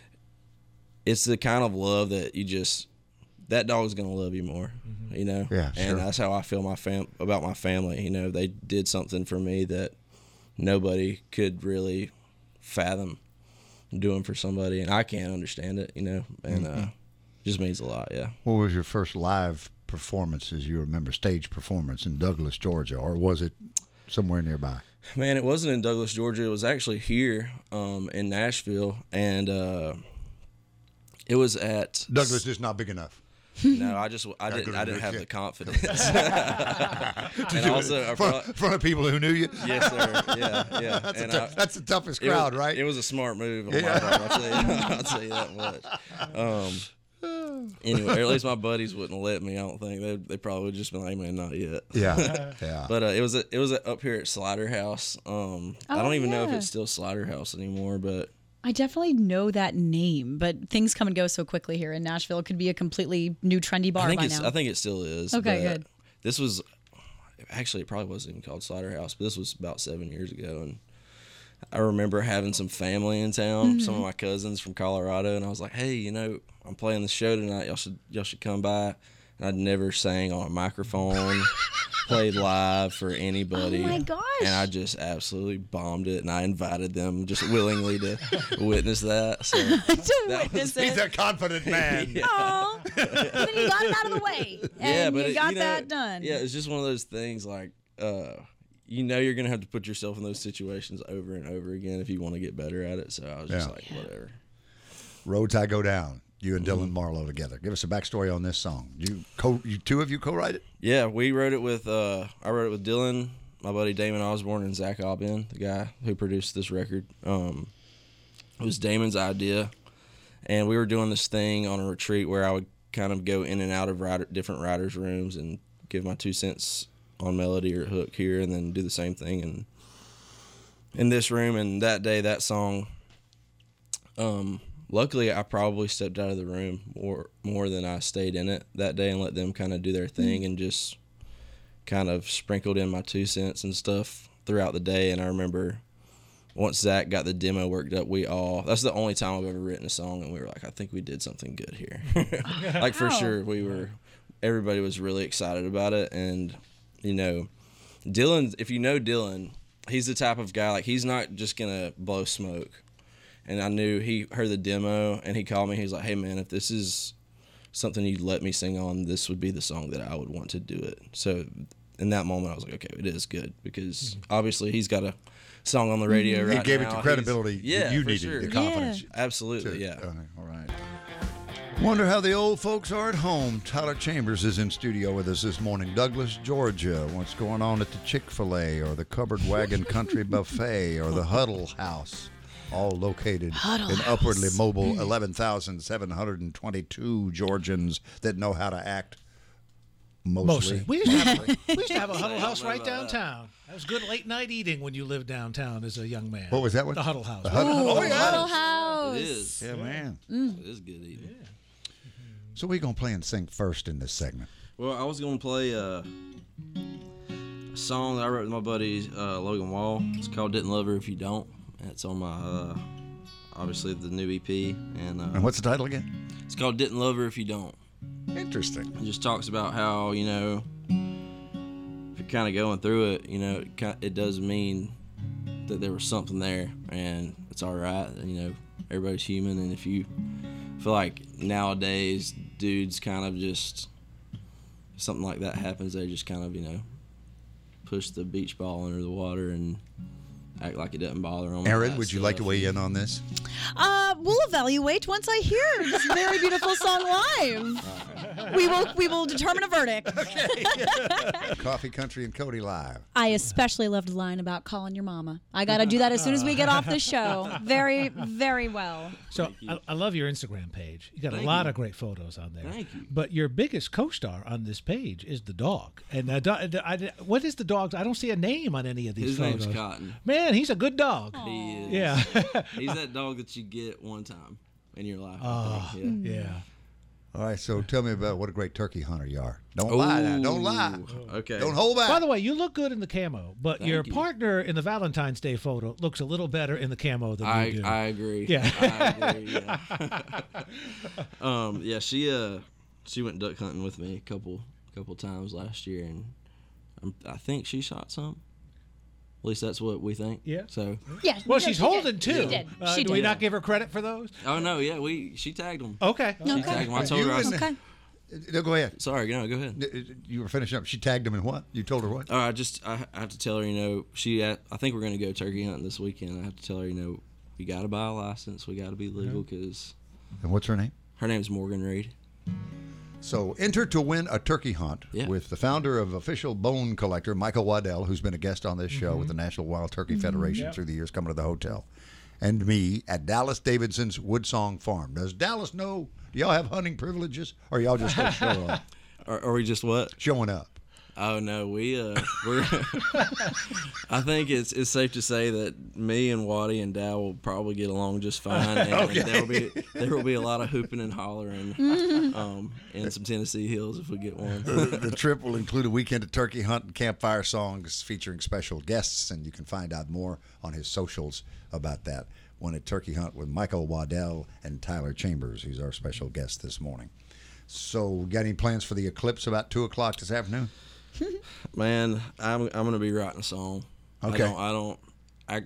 it's the kind of love that you just that dog's gonna love you more, you know. Yeah, and sure. that's how I feel my fam about my family. You know, they did something for me that nobody could really fathom doing for somebody, and I can't understand it, you know, and Mm-hmm. uh just means a lot. Yeah. What was your first live performance, as you remember, stage performance in Douglas, Georgia, or was it somewhere nearby? Man, it wasn't in Douglas, Georgia. It was actually here um in Nashville, and uh it was at Douglas is not big enough. No, I just I Gotta didn't go to I didn't the have shit. the confidence. And also, I in front, brought- in front of people who knew you. yes, sir. Yeah, yeah. That's, And the, I- that's the toughest it was- crowd, right? It was a smart move on Yeah. my part. I'll tell you, I'll tell you that much. Um, anyway, or at least my buddies wouldn't let me. I don't think they they probably would just been like, man, not yet. yeah, yeah. But uh, it was a, it was a, up here at Slider House. Um, I Oh, don't even know if yeah. it's still Slider House anymore, but I definitely know that name, but things come and go so quickly here in Nashville. It could be a completely new trendy bar I think by it's now. I think it still is. Okay, but good. This was actually it probably wasn't even called Slider House, but this was about seven years ago, and I remember having some family in town, Mm-hmm. some of my cousins from Colorado, and I was like, hey, you know, I'm playing the show tonight. Y'all should y'all should come by. And I'd never sang on a microphone. played live for anybody. Oh my gosh. And I just absolutely bombed it, and I invited them just willingly to witness that. So to that witness was, it. He's a confident man. Yeah. Aw. But then you got it out of the way. And yeah, but you it- got you know, that done. Yeah, it's just one of those things like uh, you know you're gonna have to put yourself in those situations over and over again if you want to get better at it. So I was just Yeah. like, whatever. Roads I Go Down. You and Dylan Marlowe together. Give us a backstory on this song. You, co- you two of you co-write it? Yeah, we wrote it with uh, I wrote it with Dylan, my buddy Damon Osborne, and Zach Albin, the guy who produced this record. Um, it was Damon's idea, and we were doing this thing on a retreat where I would kind of go in and out of writer, different writers' rooms and give my two cents on melody or hook here, and then do the same thing in in this room. And that day, that song. Um, Luckily, I probably stepped out of the room more more than I stayed in it that day and let them kind of do their thing and just kind of sprinkled in my two cents and stuff throughout the day. And I remember once Zach got the demo worked up, we all, that's the only time I've ever written a song, and we were like, I think we did something good here. Like, for sure, we were, everybody was really excited about it. And, you know, Dylan, if you know Dylan, he's the type of guy, like, he's not just going to blow smoke. And I knew he heard the demo, and he called me. He's like, hey, man, if this is something you'd let me sing on, this would be the song that I would want to do it. So in that moment, I was like, okay, it is good, because obviously he's got a song on the radio right now. He gave it the credibility yeah, that you for needed, sure. the confidence. Yeah. Absolutely, to- yeah. uh, all right. Wonder how the old folks are at home. Tyler Chambers is in studio with us this morning. Douglas, Georgia. What's going on at the Chick-fil-A or the Covered Wagon Country Buffet or the Huddle House? All located Huddle in upwardly House. mobile eleven thousand seven hundred twenty-two Georgians that know how to act. Mostly. Mostly. We used to have, we used to have a I Huddle don't House know right about that. downtown. That was good late night eating when you lived downtown as a young man. What was that one? The Huddle House. The Huddle- oh, yeah. Huddle House. It is. Yeah, man. It is good eating. So we're going to play and sing first in this segment. Well, I was going to play uh, a song that I wrote with my buddy uh, Logan Wall. It's called Didn't Love Her If You Don't. And it's on my, uh, obviously, the new E P. And, uh, And what's the title again? It's called Didn't Love Her If You Don't. Interesting. It just talks about how, you know, if you're kind of going through it, you know, it, kind it does mean that there was something there, and it's all right. You know, everybody's human, and if you feel like nowadays dudes kind of just, if something like that happens, they just kind of, you know, push the beach ball under the water and act like it doesn't bother them. Aaron, would you like to weigh in on this? Uh, we'll evaluate once I hear this very beautiful song live. We will we will determine a verdict. Coffee Country and Cody live. I especially loved the line about calling your mama. I got to do that as soon as we get off the show. Very, very well. So I, I love your Instagram page. You got Thank a lot you. of great photos on there. Thank you. But your biggest co-star on this page is the dog. And uh, do, I, what is the dog's? I don't see a name on any of these His photos. name's Cotton. Man, he's a good dog. He is. Yeah. He's that dog that you get one time in your life. Oh, I think. Yeah. yeah. All right, so tell me about what a great turkey hunter you are. Don't lie now. Don't lie. Okay. Don't hold back. By the way, you look good in the camo, but Thank your you. partner in the Valentine's Day photo looks a little better in the camo than I you do. I agree. Yeah. I agree. Yeah. um. Yeah. She uh. She went duck hunting with me a couple couple times last year, and um, I think she shot some. At least that's what we think. Yeah. So. Yeah. well, no, she's she holding did. two. She did. Uh, She do we did. not give her credit for those? Oh no. Yeah. We she tagged them. Okay. She Okay. tagged them. I told You her. I and- said, Okay. No, go ahead. sorry. No. Go ahead. You were finishing up. She tagged him in what? You told her what? Oh, I just I, I have to tell her. You know, she. I think we're gonna go turkey hunting this weekend. I have to tell her. You know, we got to buy a license. We got to be legal because And what's her name? her name's Morgan Reed. So enter to win a turkey hunt Yeah. with the founder of Official Bone Collector, Michael Waddell, who's been a guest on this show with the National Wild Turkey Federation Yep. through the years, coming to the hotel, and me at Dallas Davidson's Woodsong Farm. Does Dallas know? Do y'all have hunting privileges, or y'all just go show up, Are, are we just what? showing up? Oh no, we uh, we're. I think it's it's safe to say that me and Waddy and Dow will probably get along just fine, and Okay. there will be there will be a lot of hooping and hollering, um, and some Tennessee hills if we get one. the, the trip will include a weekend of turkey hunt and campfire songs featuring special guests, and you can find out more on his socials about that. One at Turkey Hunt with Michael Waddell and Tyler Chambers. He's our special guest this morning. So, got any plans for the eclipse about two o'clock this afternoon? Man, I'm I'm gonna be writing a song. Okay. I don't. I don't. I.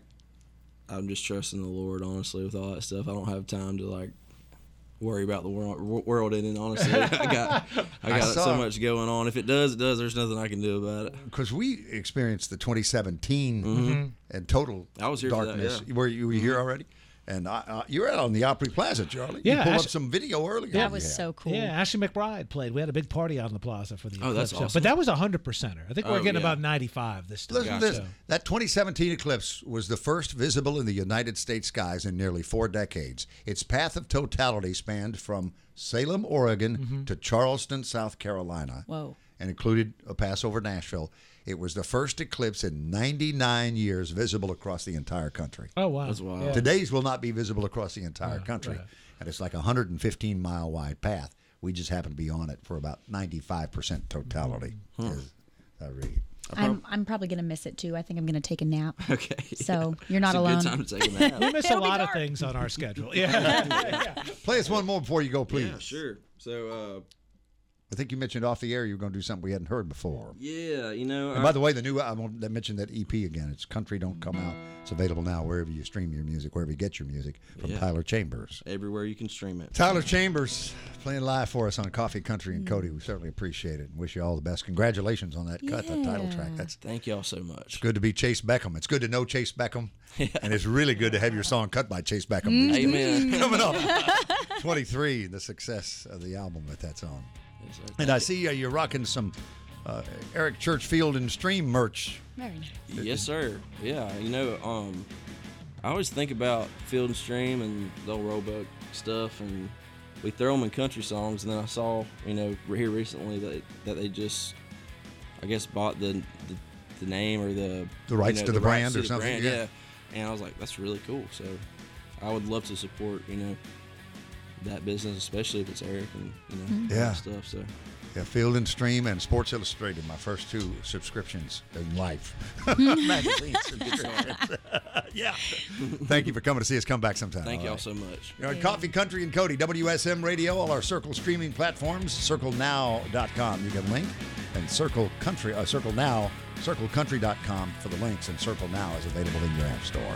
I'm just trusting the Lord, honestly, with all that stuff. I don't have time to like worry about the world world in it. Honestly, I got I got I saw- so much going on. If it does, it does. There's nothing I can do about it. Because we experienced the twenty seventeen Mm-hmm. and total I was here for that, darkness. yeah. Were you, were you here already? And I, uh, you were out on the Opry Plaza, Charlie. Yeah, you pulled Ash- up some video earlier. That was Yeah. so cool. Yeah, Ashley McBride played. We had a big party out on the plaza for the Oh, that's Eclipse show. awesome. But that was a hundred percenter. I think we're Oh, getting yeah. about ninety-five this time. Listen to this. So- That twenty seventeen eclipse was the first visible in the United States skies in nearly four decades. Its path of totality spanned from Salem, Oregon Mm-hmm. to Charleston, South Carolina. Whoa. And included a pass over Nashville. It was the first eclipse in ninety-nine years visible across the entire country. Oh wow, That's wild. Yeah. Today's will not be visible across the entire country. right. And it's like a one hundred fifteen mile wide path. We just happen to be on it for about ninety-five percent totality. Is, I read. I'm I'm probably gonna miss it too. I think I'm gonna take a nap. Okay. So you're not it's alone. A good time to take a nap. We miss a It'll be lot of dark. things on our schedule. Yeah. Play us one more before you go, please. Yeah, sure. So, uh, I think you mentioned off the air you were going to do something we hadn't heard before. yeah, you know. And by the way, the new I want to mention that E P again. It's Country Don't Come Out. It's available now wherever you stream your music, wherever you get your music from Yeah. Tyler Chambers. everywhere you can stream it. Tyler Chambers playing live for us on Coffee Country and Cody. We certainly appreciate it and wish you all the best. Congratulations on that cut, that title Yeah. track. That's Thank y'all so much. good to be Chase Beckham. It's good to know Chase Beckham, and it's really good to have your song cut by Chase Beckham. Amen. Coming up, twenty-three, the success of the album that that's on. Yes, sir. And I see uh, you're rocking some uh, Eric Church Field and Stream merch. Very nice. Yes, sir. Yeah, you know, um, I always think about Field and Stream and the old Roebuck stuff, and we throw them in country songs. And then I saw, you know, here recently that that they just, I guess, bought the the, the name or the The rights you know, to the brand rights to or the something, brand, yeah. yeah. And I was like, that's really cool. So I would love to support, you know, that business, especially if it's Eric and you know all that Yeah. stuff. So. Yeah, Field and Stream and Sports Illustrated, my first two subscriptions in life. Magazine subscriptions. Yeah. Thank you for coming to see us. Come back sometime. Thank All y'all right. so much. You're on Coffee Country and Cody, W S M Radio, all our Circle streaming platforms, circle now dot com. You can link, and Circle Country, uh, Circle Now, circle country dot com for the links, and Circle Now is available in your app store.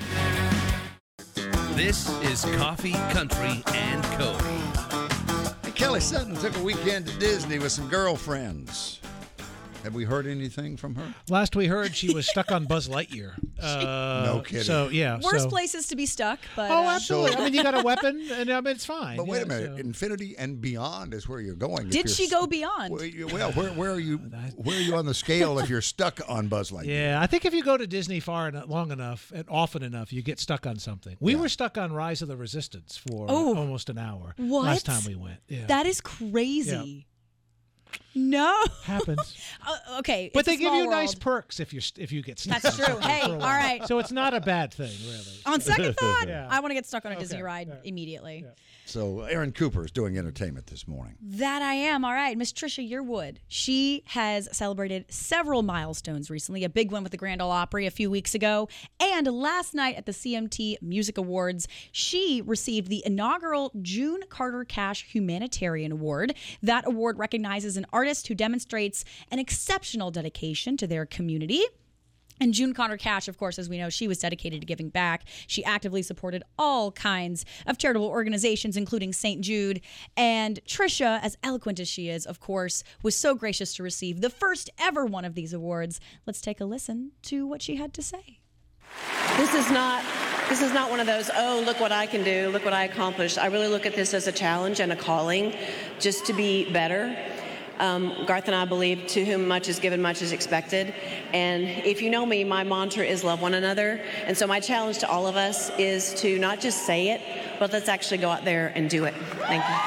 This is Coffee, Country, and Cody. Kelly Sutton took a weekend to Disney with some girlfriends. Have we heard anything from her? Last we heard, she was stuck on Buzz Lightyear. Uh, No kidding. So yeah. Worst so, places to be stuck, but Oh, uh, absolutely. I mean, you got a weapon, and I mean, it's fine. But wait yeah, a minute, so- infinity and beyond is where you're going. If did you're she st- go beyond? Well, you- well, where, where are you? Where are you on the scale if you're stuck on Buzz Lightyear? Yeah, I think if you go to Disney far enough, long enough and often enough, you get stuck on something. We Yeah. were stuck on Rise of the Resistance for Oh. almost an hour What? last time we went. Yeah, That is crazy. No. happens. Uh, okay. But it's a they give small you nice world. perks if you if you get stuck. That's on true. something Hey, for a all while. right. So it's not a bad thing, really. On second thought, Yeah. I want to get stuck on a Disney Okay. ride Yeah. immediately. So Aaron Cooper is doing entertainment this morning. That I am. All right. Miss Trisha Yearwood. She has celebrated several milestones recently. A big one with the Grand Ole Opry a few weeks ago. And last night at the C M T Music Awards, she received the inaugural June Carter Cash Humanitarian Award. That award recognizes an artist who demonstrates an exceptional dedication to their community. And June Carter Cash, of course, as we know, she was dedicated to giving back. She actively supported all kinds of charitable organizations, including Saint Jude. And Trisha, as eloquent as she is, of course, was so gracious to receive the first ever one of these awards. Let's take a listen to what she had to say. This is not this is not one of those, oh, look what I can do, look what I accomplished. I really look at this as a challenge and a calling just to be better. Um, Garth and I believe to whom much is given, much is expected. And if you know me, my mantra is love one another. And so my challenge to all of us is to not just say it, but let's actually go out there and do it. Thank you.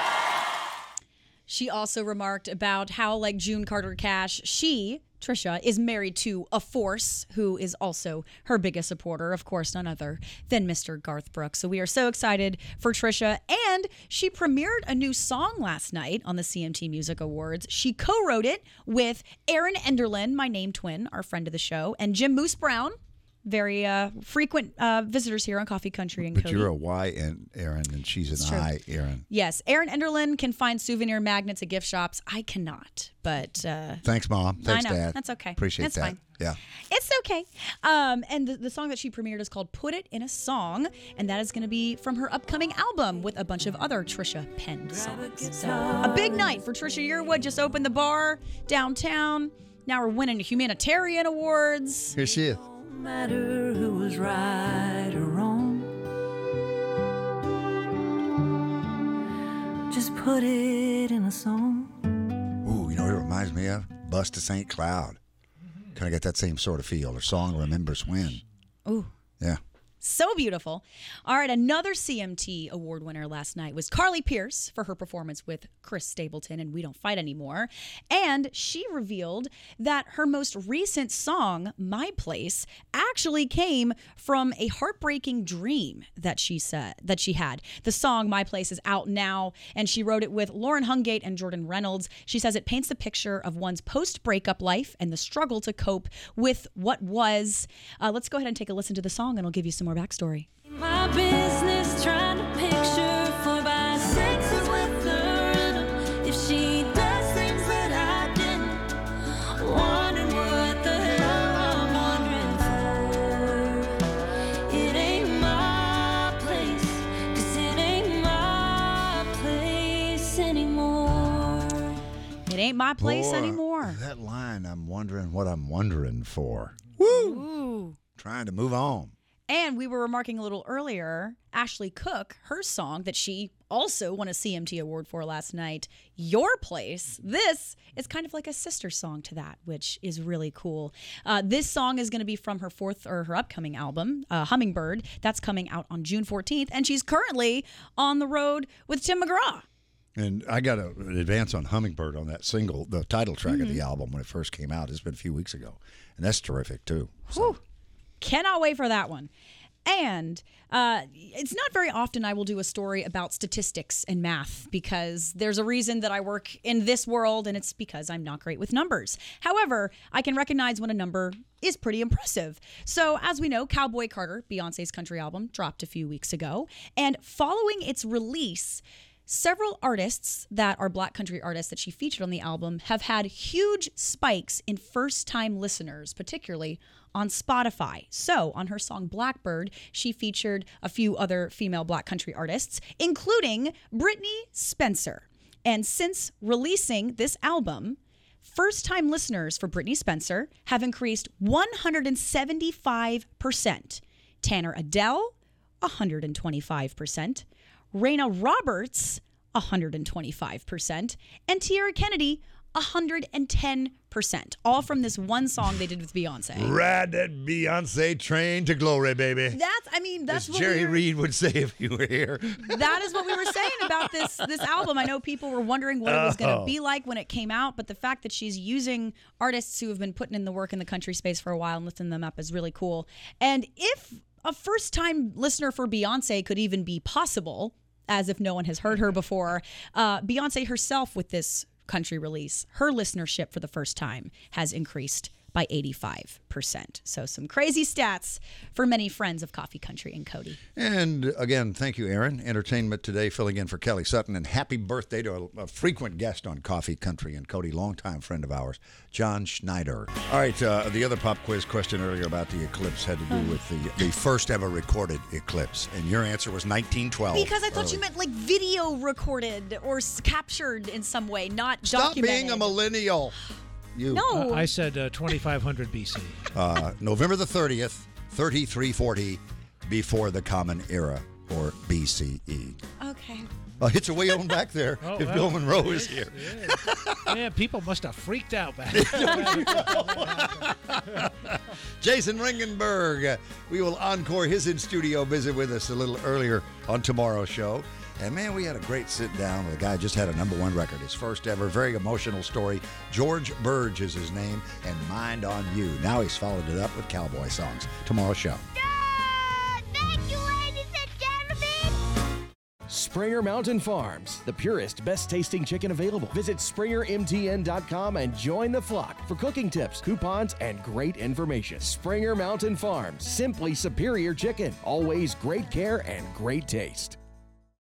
She also remarked about how, like June Carter Cash, she, Trisha, is married to a force who is also her biggest supporter, of course, none other than Mister Garth Brooks. So we are so excited for Trisha. And she premiered a new song last night on the C M T Music Awards. She co-wrote it with Aaron Enderlin, my name twin, our friend of the show, and Jim Moose Brown. very uh, frequent uh, visitors here on Coffee Country and But Cody. you're a Y, and Aaron, and she's It's an true. I, Aaron. Yes, Aaron Enderlin can find souvenir magnets at gift shops. I cannot, but uh, Thanks, Mom. Thanks, I know. Dad. That's okay. Appreciate That's that. fine. Yeah. it's okay. Um, and the, the song that she premiered is called "Put It in a Song," and that is going to be from her upcoming album with a bunch of other Trisha penned songs. So a big night for Trisha Yearwood. Just opened the bar downtown. Now we're winning humanitarian awards. Here she is. No matter who was right or wrong, just put it in a song. Ooh, you know what it reminds me of? Bus to Saint Cloud. Kind of get that same sort of feel. Her song Remembers When. Ooh. Yeah. So beautiful. All right, another C M T award winner last night was Carly Pearce for her performance with Chris Stapleton in We Don't Fight Anymore. And she revealed that her most recent song, My Place, actually came from a heartbreaking dream that she said that she had. The song My Place is out now, and she wrote it with Lauren Hungate and Jordan Reynolds. She says it paints a picture of one's post-breakup life and the struggle to cope with what was. Uh, let's go ahead and take a listen to the song, and I'll give you some more backstory. My business trying to picture for by sexes with her in 'em. If she does things that I didn't, wondering what the hell I'm wondering for. It ain't my place, 'cause it ain't my place anymore. It ain't my place Boy, anymore. That line, I'm wondering what I'm wondering for. Woo! Ooh. Trying to move on. And we were remarking a little earlier, Ashley Cook, her song that she also won a C M T award for last night, Your Place. This is kind of like a sister song to that, which is really cool. Uh, this song is going to be from her fourth or her upcoming album, uh, Hummingbird. That's coming out on June fourteenth. And she's currently on the road with Tim McGraw. And I got a, an advance on Hummingbird on that single, the title track Mm-hmm. of the album when it first came out. It's been a few weeks ago. And that's terrific, too. Whew. Cannot wait for that one. And uh, it's not very often I will do a story about statistics and math because there's a reason that I work in this world, and it's because I'm not great with numbers. However, I can recognize when a number is pretty impressive. So as we know, Cowboy Carter, Beyonce's country album, dropped a few weeks ago. And following its release, several artists that are Black country artists that she featured on the album have had huge spikes in first-time listeners, particularly on Spotify. So on her song Blackbird, she featured a few other female Black country artists, including Brittany Spencer. And since releasing this album, first-time listeners for Brittany Spencer have increased one hundred seventy-five percent. Tanner Adele, one hundred twenty-five percent. Raina Roberts, one hundred twenty-five percent. And Tierra Kennedy, one hundred ten percent. All from this one song they did with Beyonce. Ride that Beyonce train to glory, baby. That's, I mean, that's As what Jerry we were, Reed would say if you were here. that is what we were saying about this this album. I know people were wondering what it was going to Oh. be like when it came out, but the fact that she's using artists who have been putting in the work in the country space for a while and lifting them up is really cool. And if a first-time listener for Beyonce could even be possible, as if no one has heard her before, uh, Beyonce herself with this country release, her listenership for the first time has increased by eighty-five percent. So some crazy stats for many friends of Coffee Country and Cody. And again, thank you, Aaron. Entertainment today, filling in for Kelly Sutton. And happy birthday to a, a frequent guest on Coffee Country and Cody, longtime friend of ours, John Schneider. All right, uh, the other pop quiz question earlier about the eclipse had to do with the, the first ever recorded eclipse. And your answer was nineteen twelve. Because I thought early. you meant like video recorded or s- captured in some way, not Stop documented. being a millennial. You. No. Uh, I said uh, twenty-five hundred B C. Uh, November the thirtieth, thirty-three forty, before the Common Era, or B C E. Okay. Uh, it's a way on back there Oh, if well, Bill Monroe it is here. Yeah. Yeah, people must have freaked out back Jason Ringenberg. Uh, we will encore his in-studio visit with us a little earlier on tomorrow's show. And, man, we had a great sit-down with a guy who just had a number one record, his first ever, very emotional story. George Burge is his name, and Mind on You. Now he's followed it up with cowboy songs. Tomorrow's show. Springer Mountain Farms, the purest, best tasting chicken available. Visit springer m t n dot com and join the flock for cooking tips, coupons, and great information. Springer Mountain Farms, simply superior chicken. Always great care and great taste.